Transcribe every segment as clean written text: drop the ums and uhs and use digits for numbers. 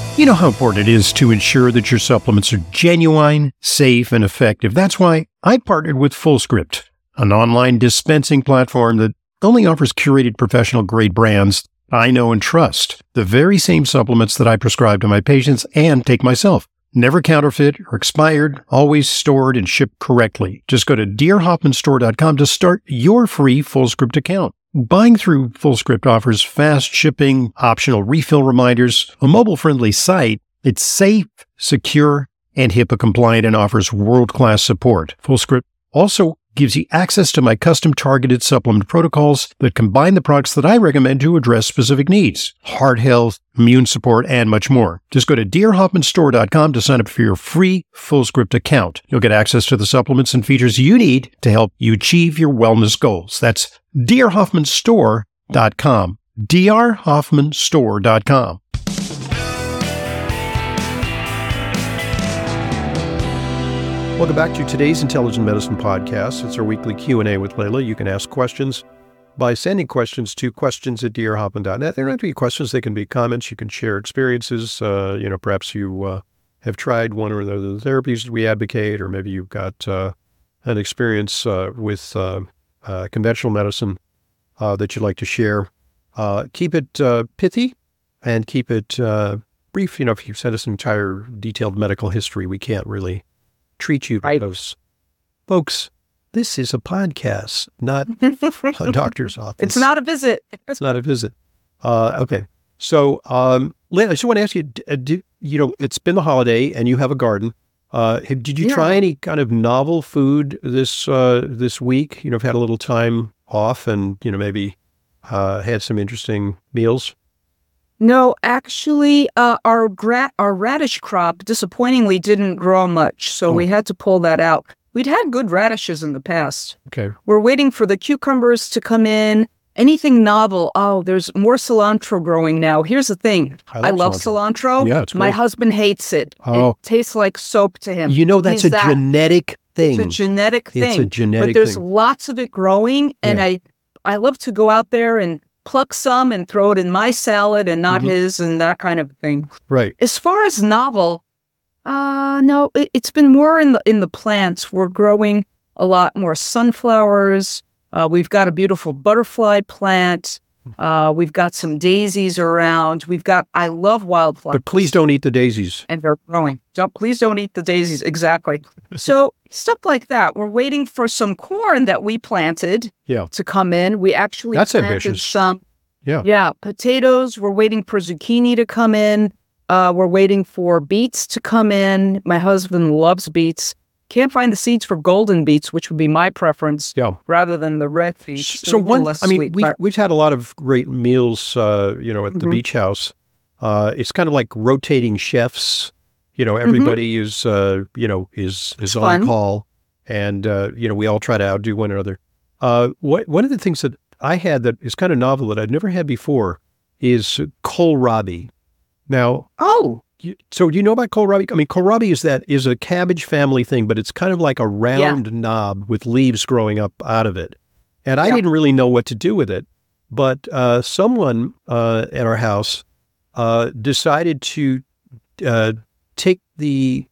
You know how important it is to ensure that your supplements are genuine, safe, and effective. That's why I partnered with FullScript, an online dispensing platform that only offers curated professional-grade brands I know and trust. The very same supplements that I prescribe to my patients and take myself. Never counterfeit or expired, always stored and shipped correctly. Just go to drhoffmanstore.com to start your free FullScript account. Buying through FullScript offers fast shipping, optional refill reminders, a mobile-friendly site. It's safe, secure, and HIPAA-compliant and offers world-class support. FullScript also gives you access to my custom-targeted supplement protocols that combine the products that I recommend to address specific needs. Heart health, immune support, and much more. Just go to drhoffmanstore.com to sign up for your free FullScript account. You'll get access to the supplements and features you need to help you achieve your wellness goals. That's drhoffmanstore.com. drhoffmanstore.com. Welcome back to today's Intelligent Medicine Podcast. It's our weekly Q&A with Leyla. You can ask questions by sending questions to questions@drhoffman.net. They don't have to be questions. They can be comments. You can share experiences. Perhaps you have tried one or the other therapies that we advocate, or maybe you've got an experience with conventional medicine that you'd like to share. Keep it pithy and keep it brief. If you send us an entire detailed medical history, we can't really treat you to those. Folks, this is a podcast, not a doctor's office. It's not a visit. It's not a visit. Okay. So, Lynn, I just want to ask you, it's been the holiday and you have a garden. Did you try any kind of novel food this week? I've had a little time off and, maybe had some interesting meals. No, actually, our radish crop disappointingly didn't grow much, so we had to pull that out. We'd had good radishes in the past. Okay. We're waiting for the cucumbers to come in. Anything novel? Oh, there's more cilantro growing now. Here's the thing. I love cilantro. Yeah, it's great. My husband hates it. Oh. It tastes like soap to him. That's a genetic thing. It's a genetic thing. It's a genetic thing. But there's lots of it growing, and I love to go out there and pluck some and throw it in my salad and not his and that kind of thing. Right. As far as novel, no, it's been more in the plants. We're growing a lot more sunflowers. We've got a beautiful butterfly plant. We've got some daisies around. I love wildflowers. But please don't eat the daisies. And they're growing. Please don't eat the daisies. Exactly. So stuff like that. We're waiting for some corn that we planted to come in. We actually planted ambitious. some. Yeah. Potatoes. We're waiting for zucchini to come in. We're waiting for beets to come in. My husband loves beets. Can't find the seeds for golden beets, which would be my preference, rather than the red beets. So we've had a lot of great meals, at the beach house. It's kind of like rotating chefs. Everybody is on call, and we all try to outdo one another. One of the things that I had that is kind of novel that I'd never had before is kohlrabi. Now, so do you know about kohlrabi? I mean, kohlrabi is a cabbage family thing, but it's kind of like a round knob with leaves growing up out of it. And I didn't really know what to do with it, but someone at our house decided to take the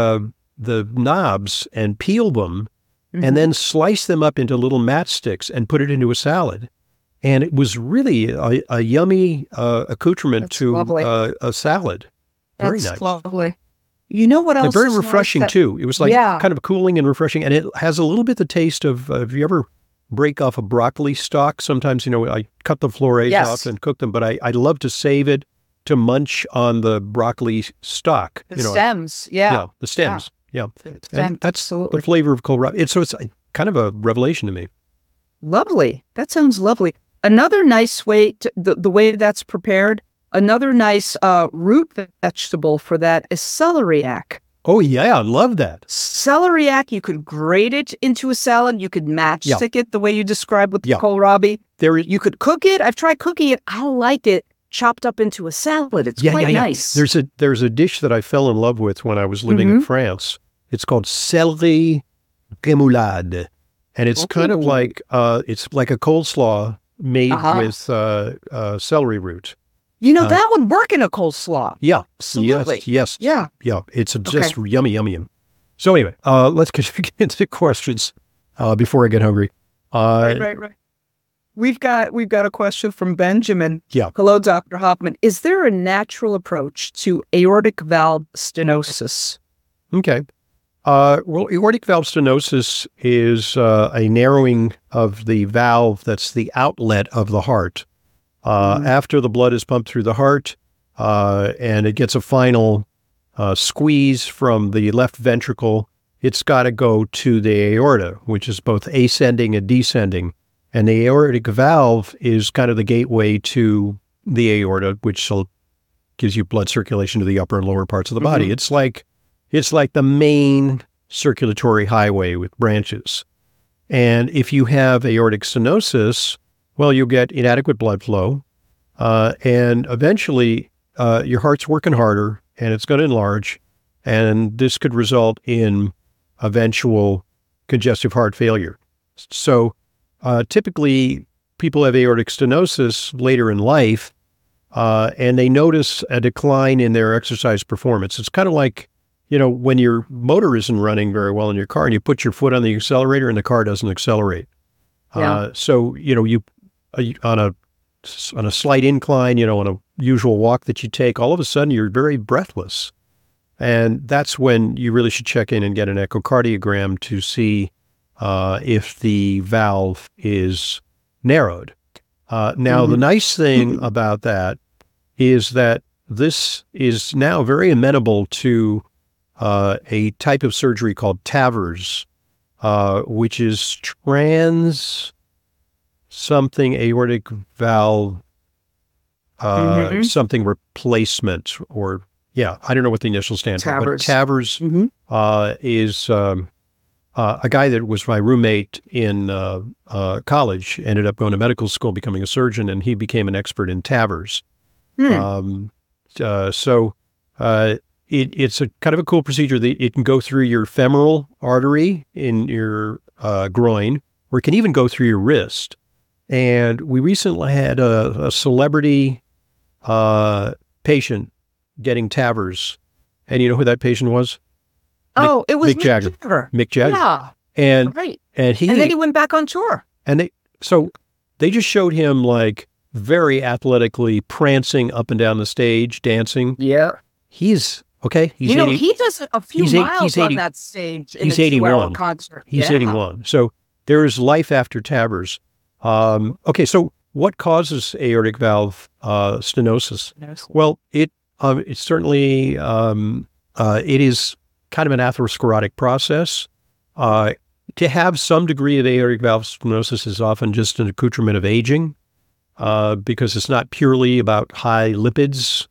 knobs and peel them and then slice them up into little matchsticks and put it into a salad. And it was really a yummy accoutrement to a salad. Very nice. Lovely. You know what else? And very refreshing too. It was like kind of cooling and refreshing, and it has a little bit the taste of. If you ever break off a broccoli stalk, sometimes I cut the florets off and cook them, but I love to save it to munch on the broccoli stalk. The stems, the stems, and that's the flavor of kohlrabi. So it's kind of a revelation to me. Lovely. That sounds lovely. Another nice way the way that's prepared. Another nice root vegetable for that is celeriac. Oh, yeah. I love that. Celeriac, you could grate it into a salad. You could matchstick it the way you described with the kohlrabi. You could cook it. I've tried cooking it. I like it chopped up into a salad. It's quite nice. There's a dish that I fell in love with when I was living in France. It's called céleri rémoulade. And it's kind of like, it's like a coleslaw made with celery root. That would work in a coleslaw. Yeah. Absolutely. Yes. Yeah. Yeah. It's just yummy, yummy, yummy. So anyway, let's get into questions before I get hungry. Right. We've got a question from Benjamin. Yeah. Hello, Dr. Hoffman. Is there a natural approach to aortic valve stenosis? Okay. Well, aortic valve stenosis is a narrowing of the valve that's the outlet of the heart. After the blood is pumped through the heart and it gets a final squeeze from the left ventricle, it's got to go to the aorta, which is both ascending and descending. And the aortic valve is kind of the gateway to the aorta, which gives you blood circulation to the upper and lower parts of the body. It's like the main circulatory highway with branches. And if you have aortic stenosis, well, you'll get inadequate blood flow. And eventually your heart's working harder and it's going to enlarge. And this could result in eventual congestive heart failure. So typically people have aortic stenosis later in life, and they notice a decline in their exercise performance. It's kind of like, when your motor isn't running very well in your car and you put your foot on the accelerator and the car doesn't accelerate. Yeah. So, you on a slight incline, on a usual walk that you take, all of a sudden you're very breathless. And that's when you really should check in and get an echocardiogram to see if the valve is narrowed. Now, the nice thing about that is that this is now very amenable to a type of surgery called TAVRs, which is trans something aortic valve something replacement, or I don't know what the initial stand for, but TAVRs is a guy that was my roommate in college, ended up going to medical school, becoming a surgeon, and he became an expert in TAVRs. It's a kind of a cool procedure. It can go through your femoral artery in your groin, or it can even go through your wrist. And we recently had a celebrity patient getting TAVRs. And you know who that patient was? Oh, it was Mick Jagger. Mick Jagger. Yeah. And then he went back on tour. And they just showed him like very athletically prancing up and down the stage, dancing. Yeah. He's okay. He's 80, he does a few miles on that stage in he's a 81. 2-hour concert. He's 81. So there is life after TAVRs. Okay, so what causes aortic valve stenosis? Well, it's certainly it is kind of an atherosclerotic process. To have some degree of aortic valve stenosis is often just an accoutrement of aging, because it's not purely about high lipids.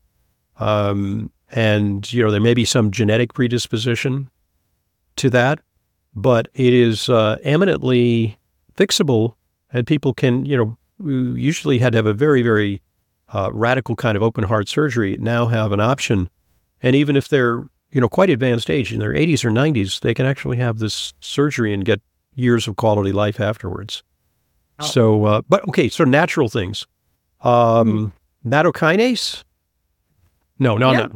And, there may be some genetic predisposition to that, but it is eminently fixable, and people can, who usually had to have a very, very radical kind of open heart surgery, now have an option. And even if they're, quite advanced age, in their 80s or 90s, they can actually have this surgery and get years of quality life afterwards. Oh. So, so natural things. Nattokinase? No.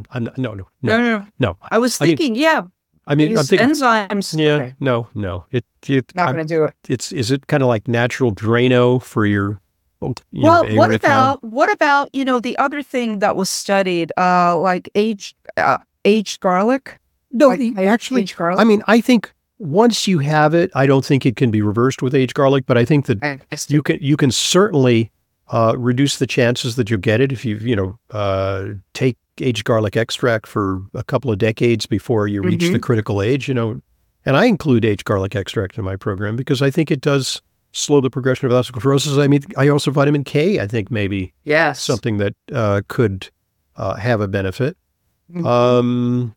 I was thinking, I'm thinking enzymes. Yeah, okay. No. Not going to do it. Is it kind of like natural Drano for your? What about the other thing that was studied, like aged garlic? No, aged garlic. I think once you have it, I don't think it can be reversed with aged garlic, but I think that you can certainly reduce the chances that you'll get it if you take aged garlic extract for a couple of decades before you reach the critical age. And I include aged garlic extract in my program because I think it does slow the progression of atherosclerosis. I also vitamin K, I think maybe something that could have a benefit. Vitamin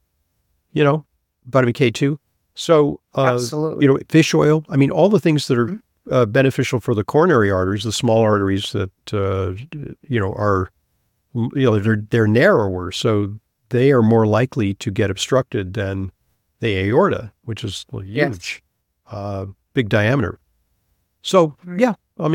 K too. So, absolutely. Fish oil. All the things that are beneficial for the coronary arteries, the small arteries that, are, they're narrower. So they are more likely to get obstructed than the aorta, which is huge, big diameter. So,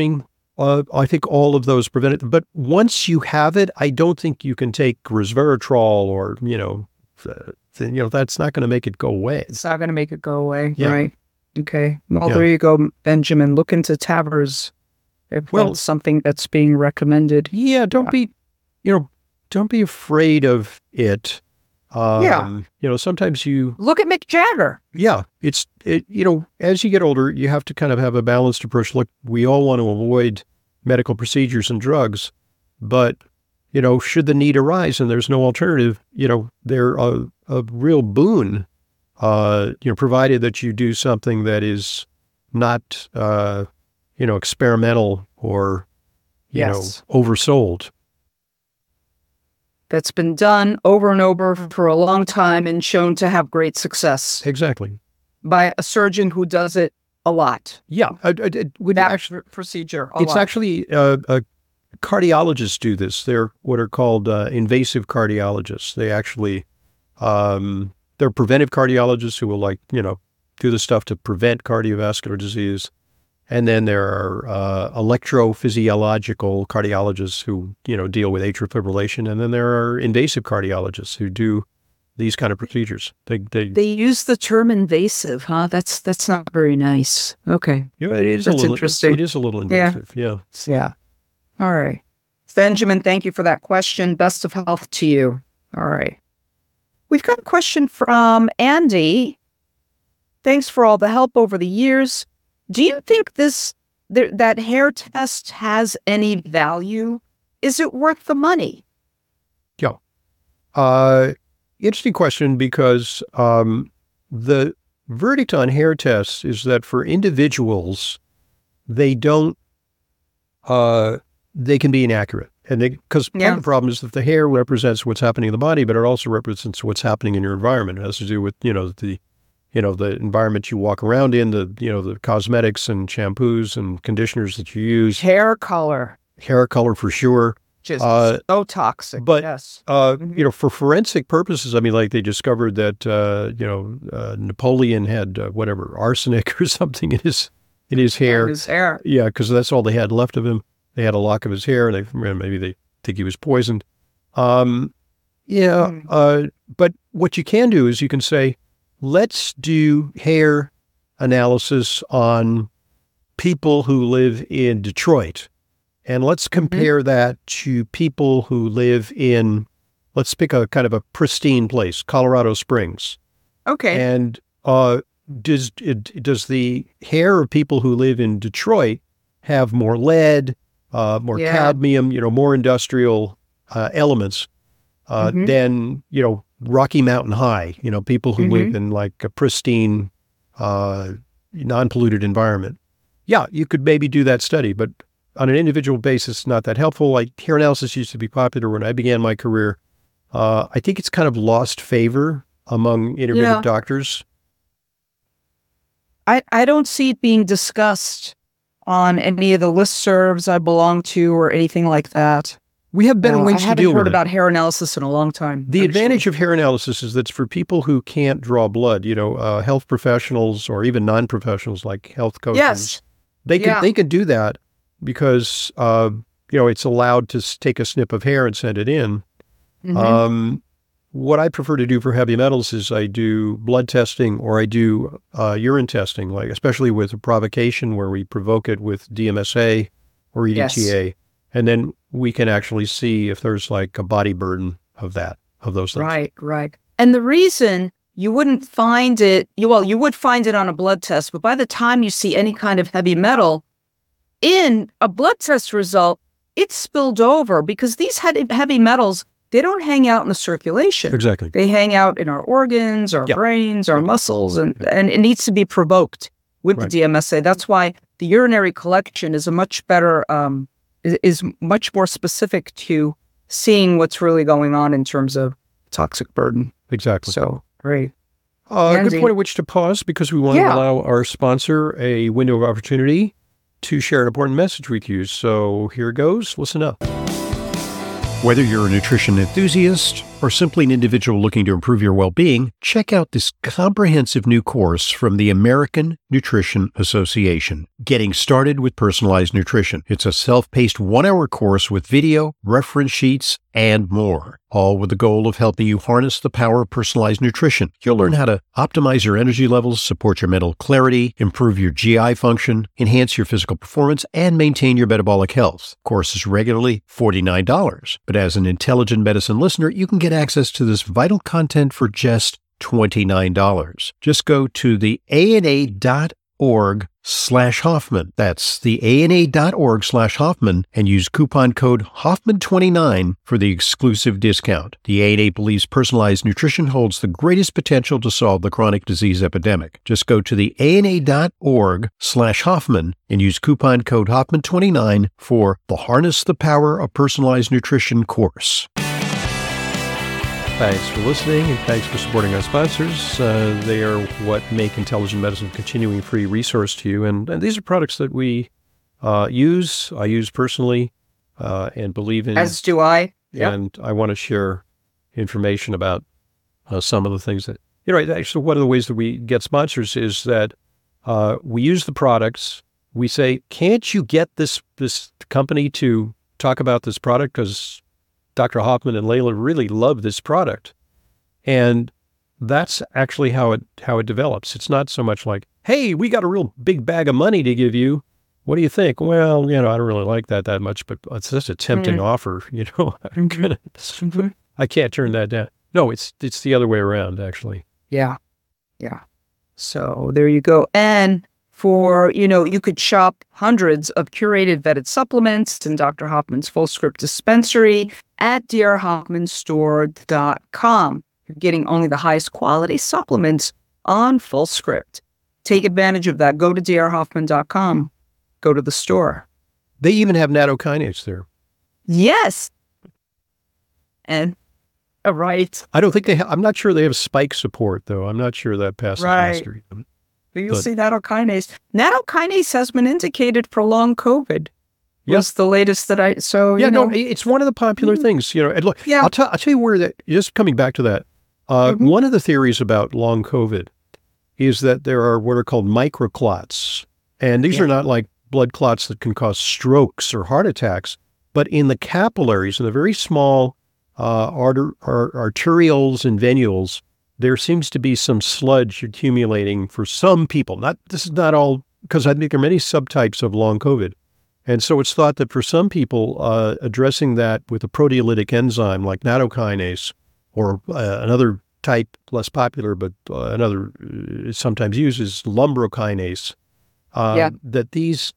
I think all of those prevent it. But once you have it, I don't think you can take resveratrol or, that's not going to make it go away. It's not going to make it go away, Yeah. right? Okay. Well, Yeah. there you go, Benjamin. Look into Tavers if that's something that's being recommended. Yeah, don't be afraid of it. Sometimes you Look at Mick Jagger. Yeah, as you get older, you have to kind of have a balanced approach. Look, we all want to avoid medical procedures and drugs, but, should the need arise and there's no alternative, they're a real boon, provided that you do something that is not, experimental or, Yes. oversold. That's been done over and over for a long time and shown to have great success Exactly. by a surgeon who does it a lot. Yeah. Procedure. It's actually cardiologists do this. They're what are called invasive cardiologists. They actually, they're preventive cardiologists who will do the stuff to prevent cardiovascular disease. And then there are electrophysiological cardiologists who, deal with atrial fibrillation. And then there are invasive cardiologists who do these kind of procedures. They use the term invasive, huh? That's not very nice. Okay. Yeah, it is That's interesting. It is a little invasive. Yeah. Yeah. All right. Benjamin, thank you for that question. Best of health to you. All right. We've got a question from Andy. Thanks for all the help over the years. Do you think that hair test has any value? Is it worth the money? Yeah. Interesting question because the verdict on hair tests is that for individuals, they can be inaccurate. And because part of the problem is that the hair represents what's happening in the body, but it also represents what's happening in your environment. It has to do with, the environment you walk around in, the cosmetics and shampoos and conditioners that you use. Hair color for sure. Just so toxic. But, yes. For forensic purposes, they discovered that, Napoleon had arsenic or something in his hair. His hair. Yeah, because that's all they had left of him. They had a lock of his hair, and maybe they think he was poisoned. But what you can do is you can say, let's do hair analysis on people who live in Detroit. And let's compare that to people who live in, let's pick a kind of a pristine place, Colorado Springs. Okay. And does the hair of people who live in Detroit have more lead, more cadmium, more industrial elements than, Rocky Mountain High, people who live in like a pristine, non-polluted environment. Yeah, you could maybe do that study, but on an individual basis, not that helpful. Like hair analysis used to be popular when I began my career. I think it's kind of lost favor among integrative doctors. I don't see it being discussed on any of the listservs I belong to or anything like that. We have better ways to deal with it. I haven't heard about hair analysis in a long time. The advantage of hair analysis is that it's for people who can't draw blood, health professionals or even non-professionals like health coaches. Yes. They can do that because, it's allowed to take a snip of hair and send it in. What I prefer to do for heavy metals is I do blood testing or I do urine testing, like especially with a provocation where we provoke it with DMSA or EDTA. Yes. And then we can actually see if there's like a body burden of those things. Right. And the reason you wouldn't find it, you would find it on a blood test, but by the time you see any kind of heavy metal in a blood test result, it's spilled over because these heavy metals, they don't hang out in the circulation. Exactly. They hang out in our organs, our brains, our muscles, and it needs to be provoked with the DMSA. That's why the urinary collection is a much better, is much more specific to seeing what's really going on in terms of toxic burden. Exactly. So, great. A good point at which to pause because we want to allow our sponsor a window of opportunity to share an important message with you. So here it goes. Listen up. Whether you're a nutrition enthusiast, or simply an individual looking to improve your well-being, check out this comprehensive new course from the American Nutrition Association, Getting Started with Personalized Nutrition. It's a self-paced 1-hour course with video, reference sheets, and more, all with the goal of helping you harness the power of personalized nutrition. You'll learn how to optimize your energy levels, support your mental clarity, improve your GI function, enhance your physical performance, and maintain your metabolic health. The course is regularly $49, but as an Intelligent Medicine listener, you can get access to this vital content for just $29. Just go to the ANA.org/Hoffman. That's the ANA.org/Hoffman and use coupon code Hoffman29 for the exclusive discount. The ANA believes personalized nutrition holds the greatest potential to solve the chronic disease epidemic. Just go to the ANA.org/Hoffman and use coupon code Hoffman29 for the Harness the Power of Personalized Nutrition course. Thanks for listening, and thanks for supporting our sponsors. They are what make Intelligent Medicine a continuing free resource to you. And these are products that we use, I use personally, and believe in. As do I. Yep. And I want to share information about some of the things that, actually one of the ways that we get sponsors is that we use the products. We say, can't you get this company to talk about this product? Because Dr. Hoffman and Layla really love this product. And that's actually how it develops. It's not so much like, hey, we got a real big bag of money to give you. What do you think? Well, I don't really like that much, but it's such a tempting offer, I can't turn that down. No, it's the other way around, actually. Yeah. So there you go. And for, you could shop hundreds of curated vetted supplements in Dr. Hoffman's Full Script dispensary at drhoffmanstore.com. You're getting only the highest quality supplements on Full Script. Take advantage of that. Go to drhoffman.com. Go to the store. They even have nattokinase there. Yes. And, right. I don't think I'm not sure they have spike support, though. I'm not sure that passes muster. You'll see nattokinase. Nattokinase has been indicated for long COVID. Was the latest that it's one of the popular things, and look, I'll tell you where that, just coming back to that, one of the theories about long COVID is that there are what are called microclots. And these are not like blood clots that can cause strokes or heart attacks, but in the capillaries, in the very small arterioles and venules, there seems to be some sludge accumulating for some people. This is not all, because I think there are many subtypes of long COVID. And so it's thought that for some people, addressing that with a proteolytic enzyme like nattokinase, or another type, less popular, but another sometimes used is lumbrokinase, that these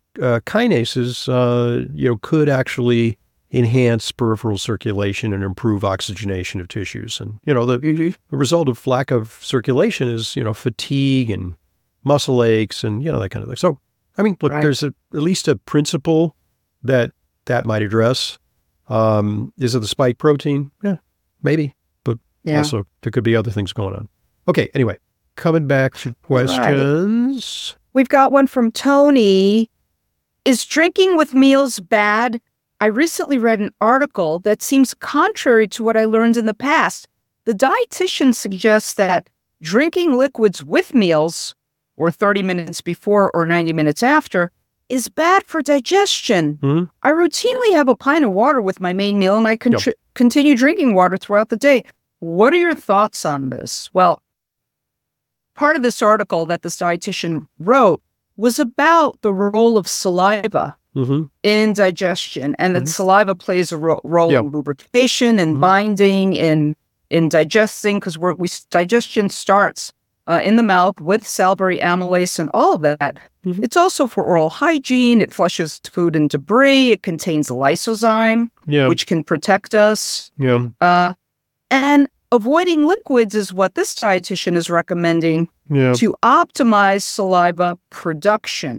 kinases, could actually enhance peripheral circulation and improve oxygenation of tissues. And, the result of lack of circulation is, fatigue and muscle aches and, that kind of thing. So, look, there's at least a principle that might address. Is it the spike protein? Yeah, maybe. But also there could be other things going on. Okay, anyway, coming back to questions. Right. We've got one from Tony. Is drinking with meals bad? I recently read an article that seems contrary to what I learned in the past. The dietitian suggests that drinking liquids with meals, or 30 minutes before or 90 minutes after, is bad for digestion. Mm-hmm. I routinely have a pint of water with my main meal, and I continue drinking water throughout the day. What are your thoughts on this? Well, part of this article that this dietitian wrote was about the role of saliva in digestion, and that saliva plays a role in lubrication and binding and in digesting, because digestion starts in the mouth with salivary amylase and all of that. It's also for oral hygiene. It flushes food and debris. It contains lysozyme, which can protect us. And avoiding liquids is what this dietitian is recommending to optimize saliva production.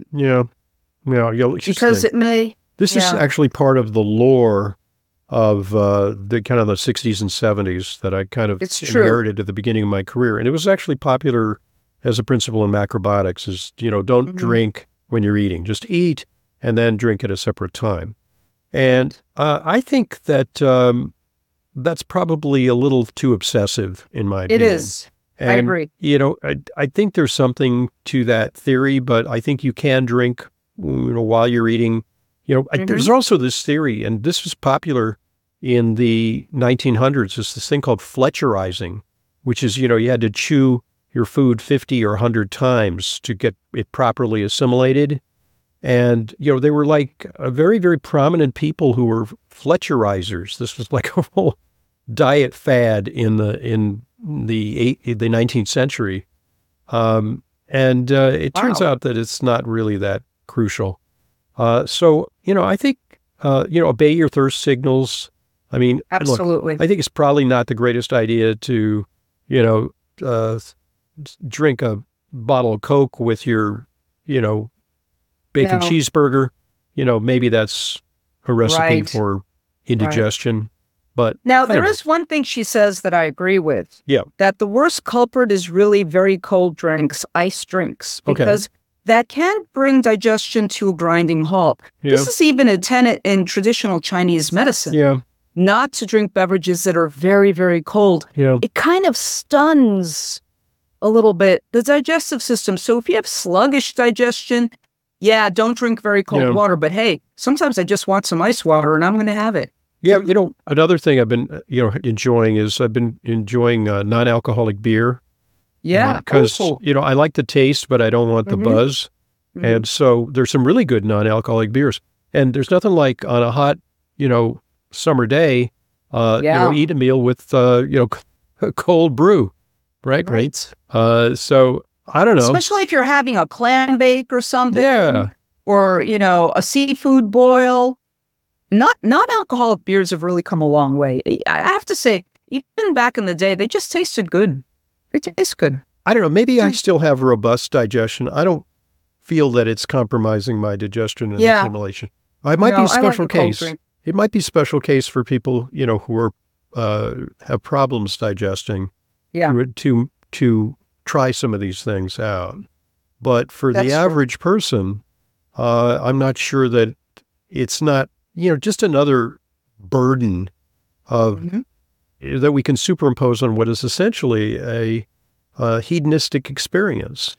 Because it may... This is actually part of the lore of the kind of the 60s and 70s that I kind of inherited at the beginning of my career. And it was actually popular as a principle in macrobiotics is, don't drink when you're eating. Just eat and then drink at a separate time. And I think that that's probably a little too obsessive in my It opinion. is. I And, agree. I think there's something to that theory, but I think you can drink, while you're eating. There's also this theory, and this was popular in the 1900s. It's this thing called Fletcherizing, which is, you had to chew your food 50 or 100 times to get it properly assimilated. And, they were like very, very prominent people who were Fletcherizers. This was like a whole diet fad in the 19th century. It turns Wow. out that it's not really that crucial. So, I think, obey your thirst signals. I mean, look, Absolutely. I think it's probably not the greatest idea to, uh, drink a bottle of Coke with your, bacon No. cheeseburger. Maybe that's a recipe Right. for indigestion. But Now, I there don't know. is one thing she says that I agree with. Yeah. That the worst culprit is really very cold drinks, ice drinks, Okay. because that can bring digestion to a grinding halt. Yeah. This is even a tenet in traditional Chinese medicine, Yeah. not to drink beverages that are very, very cold. Yeah. It kind of stuns a little bit the digestive system. So if you have sluggish digestion, yeah, don't drink very cold Yeah. water. But hey, sometimes I just want some ice water and I'm going to have it. Yeah. Another thing I've been, enjoying is I've been enjoying non-alcoholic beer. Yeah. Because, Oh. I like the taste, but I don't want the Mhm. buzz. Mhm. And so there's some really good non-alcoholic beers. And there's nothing like on a hot, summer day, Yeah. eat a meal with, a cold brew, right? Right. So I don't know. Especially if you're having a clam bake or something. Yeah. Or, a seafood boil. Non-alcoholic beers have really come a long way. I have to say, even back in the day, they just tasted good. They taste good. I don't know. Maybe I still have robust digestion. I don't feel that it's compromising my digestion and Yeah. assimilation. It might be No, a I like special a cold case. drink. It might be special case for people, who are have problems digesting. Yeah. To try some of these things out. But for That's the true. average person, I'm not sure that it's not, just another burden of Mhm. that we can superimpose on what is essentially a hedonistic experience,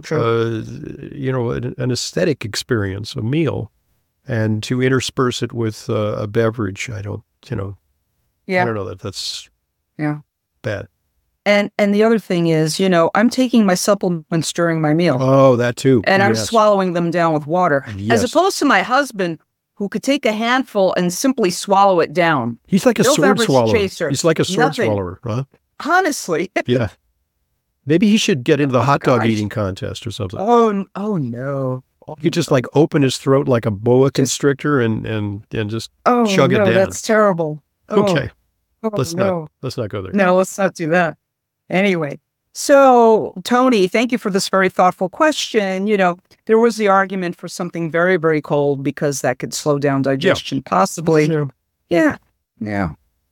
an aesthetic experience, a meal, and to intersperse it with a beverage. I don't know that that's Yeah. bad. And the other thing is, I'm taking my supplements during my meal. Oh, that too. And I'm Yes. swallowing them down with water. Yes. As opposed to my husband, who could take a handful and simply swallow it down. He's like a No sword beverage swallower. chaser. He's like a sword Nothing. swallower, huh? Honestly. Yeah. Maybe he should get into the hot dog gosh. eating contest or something. Oh no. He could just like open his throat like a boa constrictor and just Oh chug it no, down. that's terrible. Oh, okay. oh, Let's no. not go there. No, let's not do that. Anyway, so Tony, thank you for this very thoughtful question. There was the argument for something very, very cold because that could slow down digestion, possibly. Yeah. Yeah.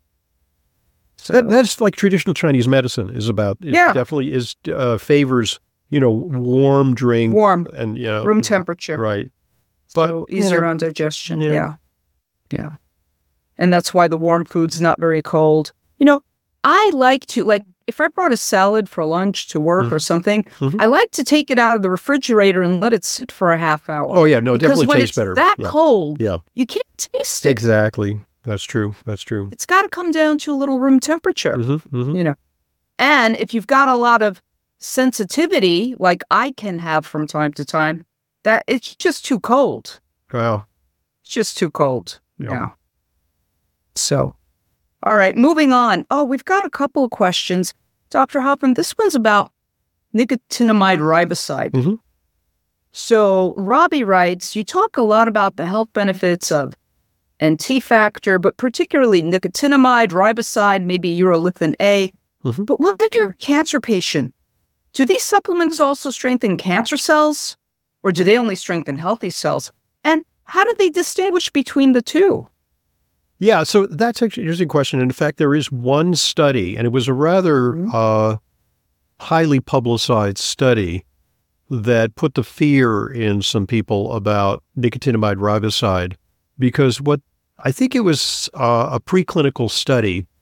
So that's like traditional Chinese medicine is about. It Yeah. definitely is favors warm drink Warm, and room temperature. right. But So easier on digestion. Yeah. Yeah. Yeah. And that's why the warm food's not very cold. I like to, if I brought a salad for lunch to work or something, Mhm. I like to take it out of the refrigerator and let it sit for a half hour. Oh yeah, no, it Because definitely when tastes it's better. that Yeah. cold, Yeah. you can't taste it. Exactly. That's true. It's got to come down to a little room temperature, Mm-hmm. And if you've got a lot of sensitivity, like I can have from time to time, that it's just too cold. Wow. It's just too cold. Yeah. Yeah. So, all right, moving on. Oh, we've got a couple of questions. Dr. Hoffman, this one's about nicotinamide riboside. Mhm. So Robbie writes, you talk a lot about the health benefits of NT factor, but particularly nicotinamide, riboside, maybe urolithin A. Mhm. But what if you're a cancer patient? Do these supplements also strengthen cancer cells? Or do they only strengthen healthy cells? And how do they distinguish between the two? Yeah, so that's actually an interesting question. In fact, there is one study, and it was a rather highly publicized study that put the fear in some people about nicotinamide riboside, because what I think it was a preclinical study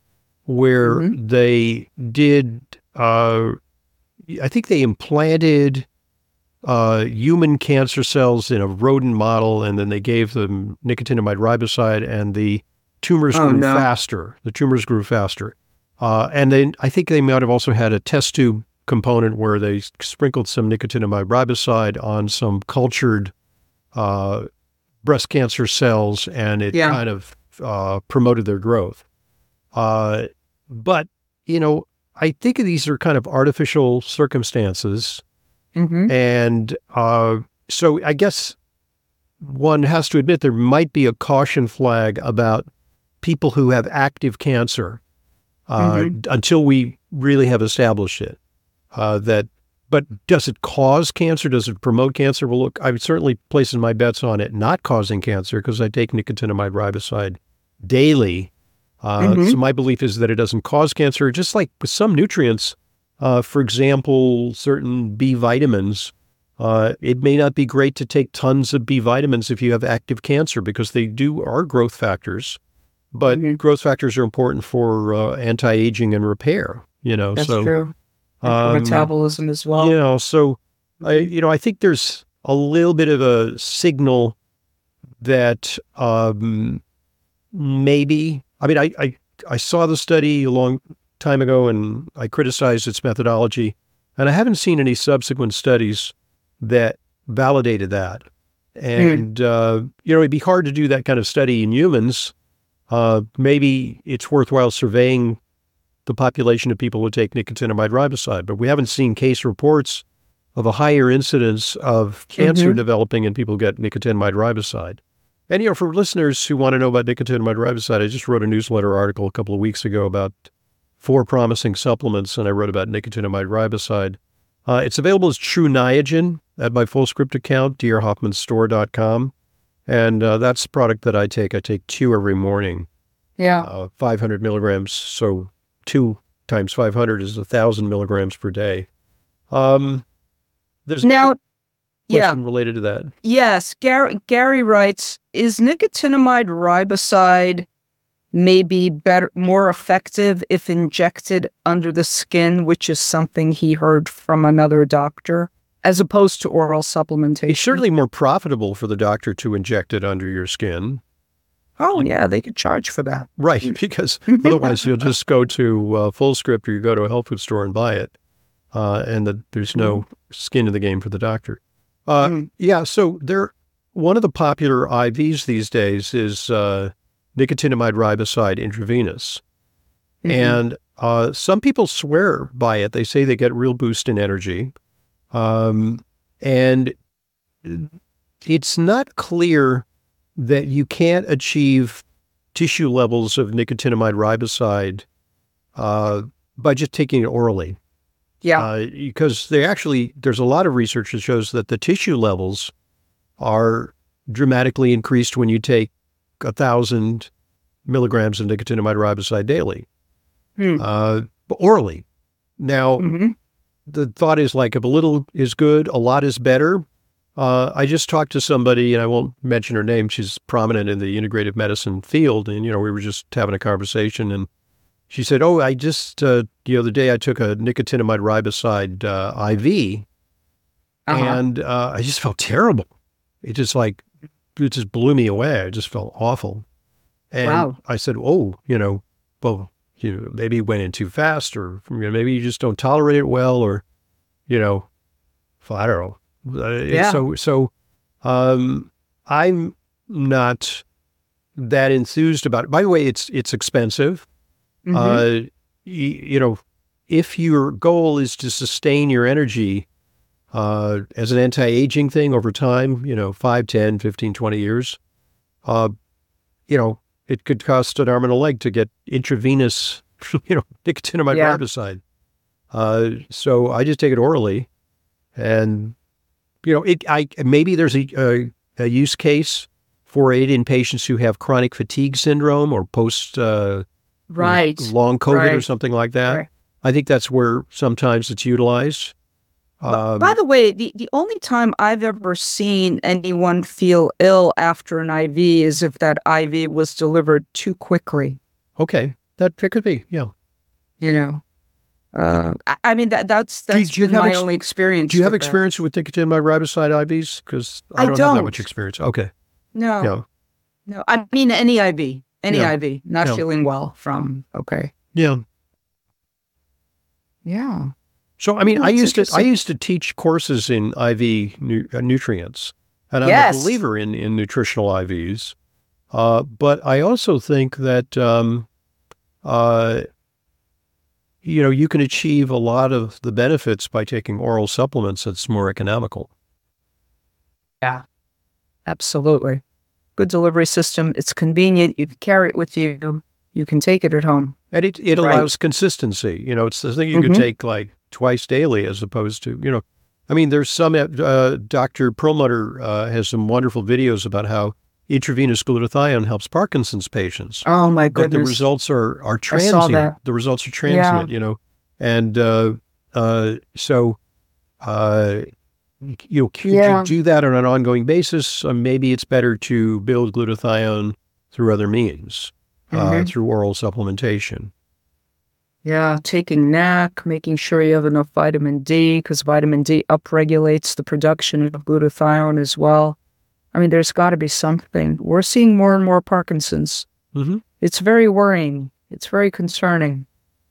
where they did, I think they implanted human cancer cells in a rodent model, and then they gave them nicotinamide riboside, and the tumors grew faster. The tumors grew faster. And then I think they might have also had a test tube component where they sprinkled some nicotinamide riboside on some cultured breast cancer cells, and it kind of promoted their growth. But, I think these are kind of artificial circumstances. And so I guess one has to admit there might be a caution flag about people who have active cancer until we really have established it. But does it cause cancer? Does it promote cancer? Well, look, I'm certainly placing my bets on it not causing cancer because I take nicotinamide riboside daily. So my belief is that it doesn't cause cancer, just like with some nutrients. For example, certain B vitamins, it may not be great to take tons of B vitamins if you have active cancer because they are growth factors, but growth factors are important for anti-aging and repair, That's true. And for metabolism as well. So, I think there's a little bit of a signal that maybe, I saw the study a long time ago and I criticized its methodology, and I haven't seen any subsequent studies that validated that. And, it'd be hard to do that kind of study in humans. Maybe it's worthwhile surveying the population of people who take nicotinamide riboside, but we haven't seen case reports of a higher incidence of cancer developing in people who get nicotinamide riboside. And, for listeners who want to know about nicotinamide riboside, I just wrote a newsletter article a couple of weeks ago about 4 promising supplements, and I wrote about nicotinamide riboside. It's available as True Niagen at my FullScript account, drhoffmanstore.com. And that's the product that I take. I take 2 every morning. 500 milligrams. So 2 times 500 is 1,000 milligrams per day. There's now, question related to that. Yes. Gary writes, is nicotinamide riboside maybe better, more effective if injected under the skin, which is something he heard from another doctor, as opposed to oral supplementation? It's certainly more profitable for the doctor to inject it under your skin. Oh, yeah, they could charge for that. Right, because otherwise you'll just go to FullScript or you go to a health food store and buy it, and there's no skin in the game for the doctor. So one of the popular IVs these days is nicotinamide riboside intravenous. And some people swear by it. They say they get a real boost in energy. And it's not clear that you can't achieve tissue levels of nicotinamide riboside by just taking it orally. Because there's a lot of research that shows that the tissue levels are dramatically increased when you take 1,000 milligrams of nicotinamide riboside daily, orally. Now, the thought is like if a little is good, a lot is better. I just talked to somebody, and I won't mention her name. She's prominent in the integrative medicine field. And, we were just having a conversation, and she said, I just, the other day I took a nicotinamide riboside IV, and I just felt terrible. It just blew me away. I just felt awful. And I said, maybe it went in too fast, or maybe you just don't tolerate it well, or, I don't know. So I'm not that enthused about it. By the way, it's expensive. If your goal is to sustain your energy as an anti-aging thing over time, 5, 10, 15, 20 years, it could cost an arm and a leg to get intravenous, nicotinamide riboside. So I just take it orally, and maybe there's a use case for it in patients who have chronic fatigue syndrome or post long COVID or something like that. Right. I think that's where sometimes it's utilized. By the way, the only time I've ever seen anyone feel ill after an IV is if that IV was delivered too quickly. Okay, that could be, yeah. you know. I mean, that's Do you been have my only experience. Do you have with that. experience with nicotinamide riboside IVs? Because I I don't have that don't. much experience. Okay. No, Yeah. no. I mean, any IV, Yeah. IV. Not Yeah. feeling well from. Okay. Yeah. Yeah. So, I mean, Oh, I that's used to teach courses in IV nutrients, and I'm a Yes. believer in nutritional IVs. But I also think that, you can achieve a lot of the benefits by taking oral supplements that's more economical. Yeah. Absolutely. Good delivery system. It's convenient. You can carry it with you. You can take it at home. And it Right. allows consistency. It's the thing you could Mhm. take like twice daily as opposed to, I mean, there's some, Dr. Perlmutter has some wonderful videos about how intravenous glutathione helps Parkinson's patients. Oh my But the goodness. results are I saw transient. that. The results are transient, and so could Yeah. you do that on an ongoing basis? Maybe it's better to build glutathione through other means, Mhm. through oral supplementation. Yeah, taking NAC, making sure you have enough vitamin D, because vitamin D upregulates the production of glutathione as well. I mean, there's got to be something. We're seeing more and more Parkinson's. Mm-hmm. It's very worrying. It's very concerning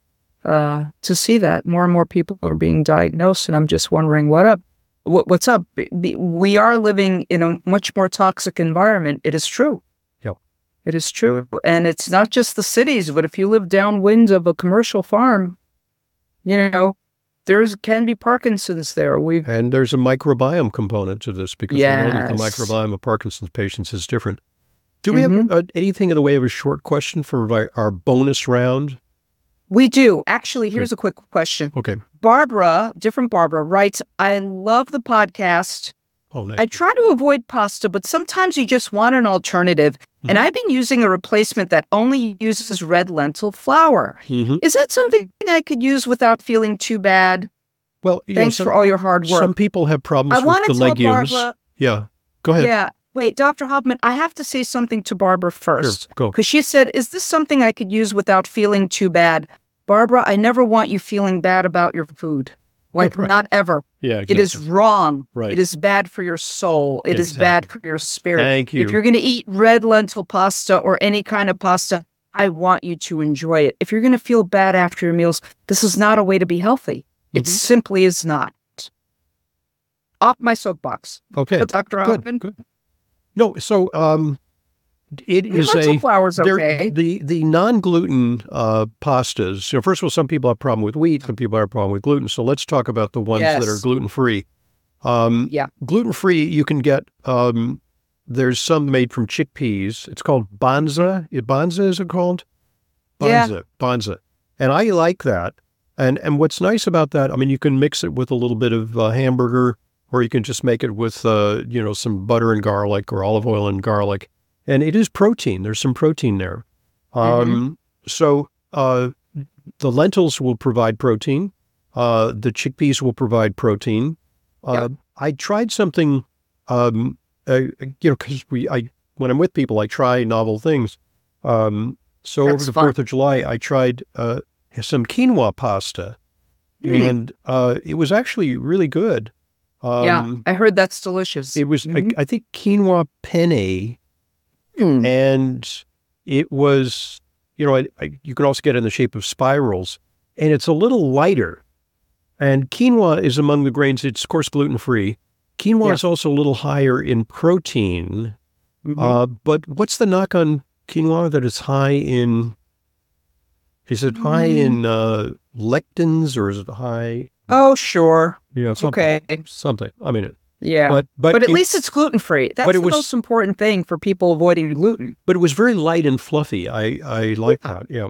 to see that more and more people are being diagnosed. And I'm just wondering what's up. We are living in a much more toxic environment. It is true. Yep. It is true. And it's not just the cities, but if you live downwind of a commercial farm, there can be Parkinson's there. And there's a microbiome component to this because we know that the Yes. microbiome of Parkinson's patients is different. Do we have anything in the way of a short question for our bonus round? We do. Actually, here's a quick question. Okay. Different Barbara writes, I love the podcast. Oh, nice. I try to avoid pasta, but sometimes you just want an alternative. And I've been using a replacement that only uses red lentil flour. Mm-hmm. Is that something I could use without feeling too bad? Well, Thanks for all your hard work. Some people have problems I with want the to tell legumes. Barbara. Yeah. Go ahead. Yeah. Wait, Dr. Hoffman, I have to say something to Barbara first. Sure, go. Because she said, is this something I could use without feeling too bad? Barbara, I never want you feeling bad about your food. Like, Right. not ever. Yeah, It is wrong. Right. It is bad for your soul. It is bad for your spirit. Thank you. If you're going to eat red lentil pasta or any kind of pasta, I want you to enjoy it. If you're going to feel bad after your meals, this is not a way to be healthy. It simply is not. Off my soapbox. Okay. Dr. Hoffman. Good. No, so it is Lentil flour's okay. the non-gluten pastas. First of all, some people have a problem with wheat, some people have a problem with gluten. So let's talk about the ones that are Yes. gluten-free. Yeah. Gluten-free, you can get, there's some made from chickpeas. It's called Banza. Banza, is it called? Yeah. Banza. And I like that. And what's nice about that, I mean, you can mix it with a little bit of hamburger, or you can just make it with, some butter and garlic or olive oil and garlic. And it is protein. There's some protein there. So the lentils will provide protein. The chickpeas will provide protein. I tried something, because when I'm with people, I try novel things. So That's over the fun. 4th of July, I tried some quinoa pasta, and it was actually really good. Yeah. I heard that's delicious. It was, I think, quinoa penne, and it was, you can also get it in the shape of spirals, and it's a little lighter. And quinoa is among the grains. It's, of course, gluten-free. Quinoa is also a little higher in protein. But what's the knock on quinoa? That it's high in, is it high in lectins, or is it high? Oh, sure. Yeah, something. Okay. Something. I mean, Yeah. but at least it's gluten-free. That's the most important thing for people avoiding gluten. But it was very light and fluffy. I like that. Yeah.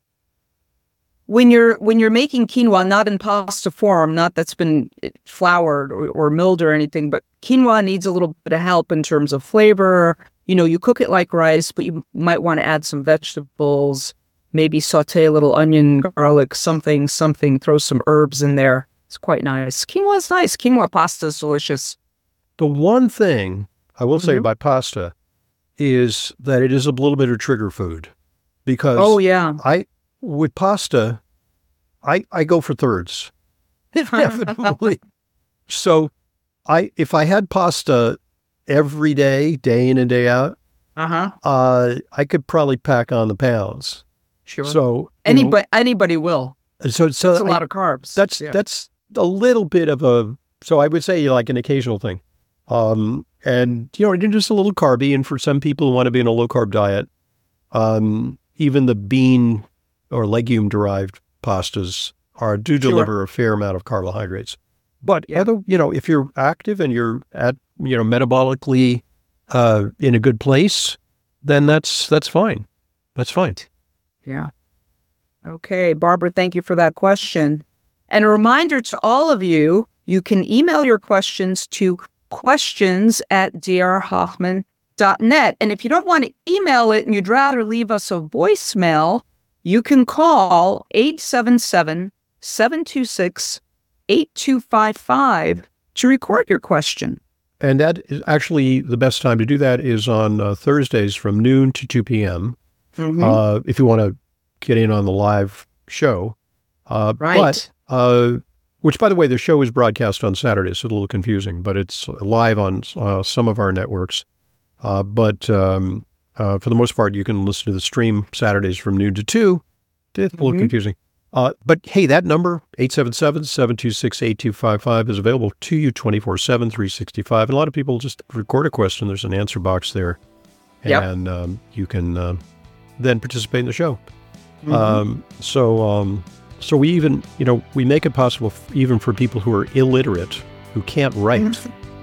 When you're making quinoa, not in pasta form, not that's been floured or milled or anything, but quinoa needs a little bit of help in terms of flavor. You cook it like rice, but you might want to add some vegetables, maybe saute a little onion, garlic, something, throw some herbs in there. It's quite nice. Quinoa is nice. Quinoa pasta is delicious. The one thing I will say about pasta is that it is a little bit of trigger food, because Oh, yeah. with pasta, I go for thirds. Definitely. So if I had pasta every day, day in and day out, I could probably pack on the pounds. Sure. So anybody will. So it's a lot of carbs. That's a little bit of a, so I would say like an occasional thing. And just a little carby. And for some people who want to be in a low carb diet, even the bean or legume derived pastas deliver a fair amount of carbohydrates. But if you're active and you're at metabolically in a good place, then that's fine. That's fine. Yeah. Okay, Barbara, thank you for that question. And a reminder to all of you, you can email your questions to questions@drhoffman.net. And if you don't want to email it and you'd rather leave us a voicemail, you can call 877-726-8255 to record your question. And that is actually the best time to do that is on Thursdays from noon to 2 p.m. If you want to get in on the live show. Right. But, which, by the way, the show is broadcast on Saturdays, so it's a little confusing, but it's live on some of our networks. But for the most part, you can listen to the stream Saturdays from noon to 2. It's a little confusing. But hey, that number, 877-726-8255, is available to you 24/7, 365. And a lot of people just record a question. There's an answer box there. And you can then participate in the show. So we even, we make it possible even for people who are illiterate, who can't write,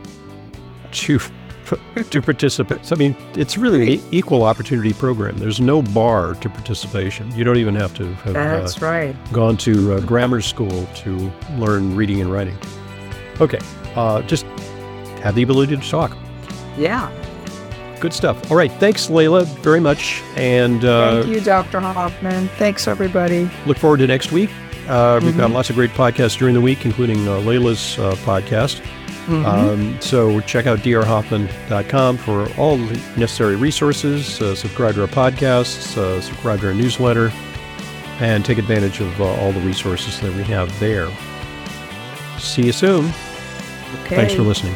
to participate. I mean, it's really an equal opportunity program. There's no bar to participation. You don't even have to have gone to grammar school to learn reading and writing. Okay, just have the ability to talk. Yeah. Good stuff. All right. Thanks, Layla, very much. And thank you, Dr. Hoffman. Thanks, everybody. Look forward to next week. We've got lots of great podcasts during the week, including Layla's podcast. So check out drhoffman.com for all the necessary resources. Subscribe to our podcasts, subscribe to our newsletter, and take advantage of all the resources that we have there. See you soon. Okay. Thanks for listening.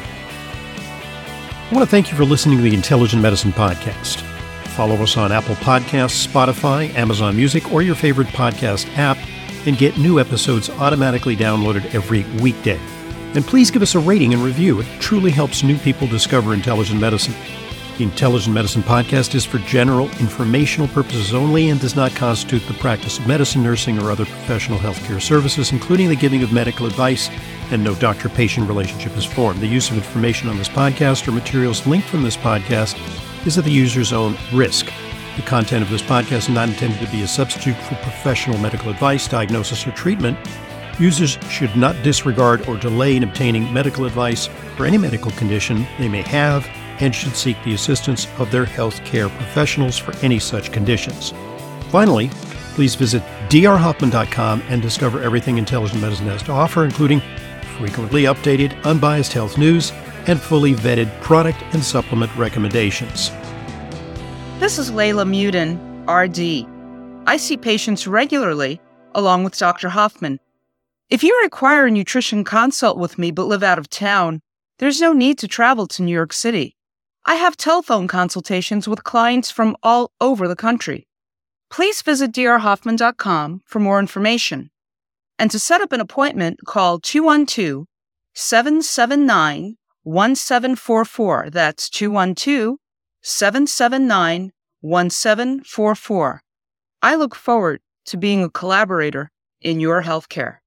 I want to thank you for listening to the Intelligent Medicine Podcast. Follow us on Apple Podcasts, Spotify, Amazon Music, or your favorite podcast app, and get new episodes automatically downloaded every weekday. And please give us a rating and review. It truly helps new people discover intelligent medicine. The Intelligent Medicine Podcast is for general informational purposes only and does not constitute the practice of medicine, nursing, or other professional healthcare services, including the giving of medical advice, and no doctor-patient relationship is formed. The use of information on this podcast or materials linked from this podcast is at the user's own risk. The content of this podcast is not intended to be a substitute for professional medical advice, diagnosis, or treatment. Users should not disregard or delay in obtaining medical advice for any medical condition they may have and should seek the assistance of their healthcare professionals for any such conditions. Finally, please visit drhoffman.com and discover everything Intelligent Medicine has to offer, including frequently updated, unbiased health news and fully vetted product and supplement recommendations. This is Layla Muden, RD. I see patients regularly, along with Dr. Hoffman. If you require a nutrition consult with me but live out of town, there's no need to travel to New York City. I have telephone consultations with clients from all over the country. Please visit drhoffman.com for more information. And to set up an appointment, call 212-779-1744. That's 212-779-1744. I look forward to being a collaborator in your healthcare.